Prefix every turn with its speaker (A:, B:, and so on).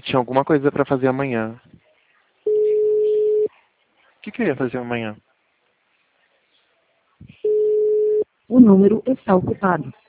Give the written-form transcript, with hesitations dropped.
A: Eu tinha alguma coisa pra fazer amanhã. O que eu ia fazer amanhã?
B: O número está ocupado.